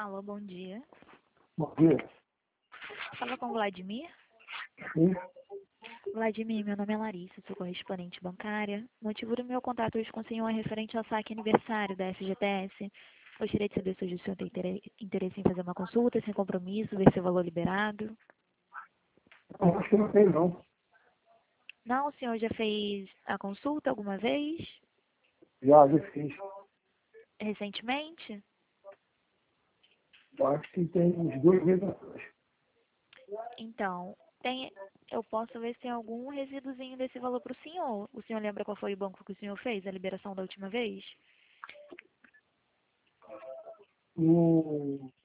Alô, bom dia. Bom dia. Fala com o Vladimir. Sim. Vladimir, meu nome é Larissa, sou correspondente bancária. O motivo do meu contato hoje com o senhor é referente ao saque aniversário da FGTS. Gostaria de saber se hoje o senhor tem interesse em fazer uma consulta sem compromisso, ver seu valor liberado. Eu acho que não tem, não. Não, o senhor já fez a consulta alguma vez? Já fiz. Recentemente? Eu acho que tem uns 2 meses atrás. Então, eu posso ver se tem algum resíduozinho desse valor para o senhor. O senhor lembra qual foi o banco que o senhor fez a liberação da última vez? No...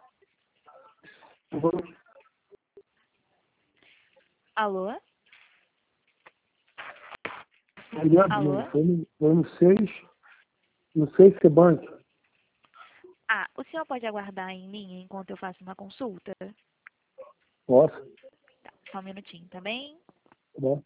Alô? Alô? Foi no 6, no 6 Bank. Ah, o senhor pode aguardar em linha enquanto eu faço uma consulta? Posso? Tá, só um minutinho, tá bem? Tá bom.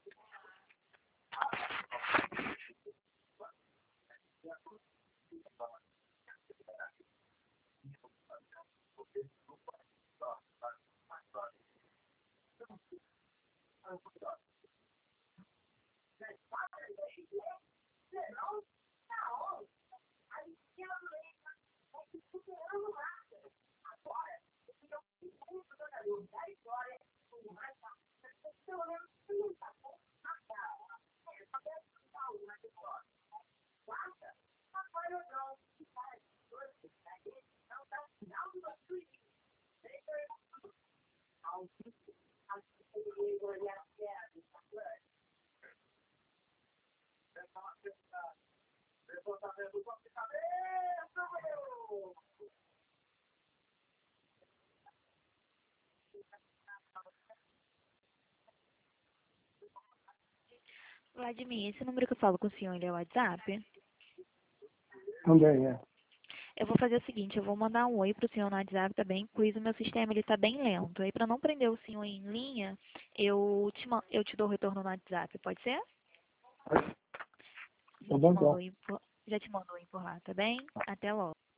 Vladimir, esse número que eu falo com o senhor, ele é o WhatsApp? Também é. Eu vou fazer o seguinte, eu vou mandar um oi pro senhor no WhatsApp, tá bem? Pois o meu sistema, ele tá bem lento. Aí, pra não prender o senhor em linha, eu te dou o retorno no WhatsApp, pode ser? Tá bom, então. Já te mando um oi por lá, tá bem? Até logo.